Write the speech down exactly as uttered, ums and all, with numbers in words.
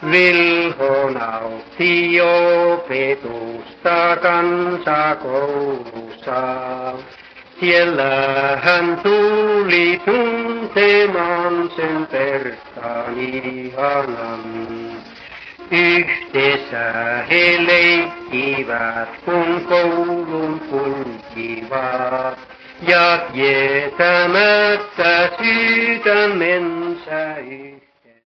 Vilho nautti opetusta kansakoulussa. Siellä hän tuli tuntemaan sen Perttaan ihanan. Yhdessä he leikkivät, kun koulun kulkivat, ja tietämättä sydämensä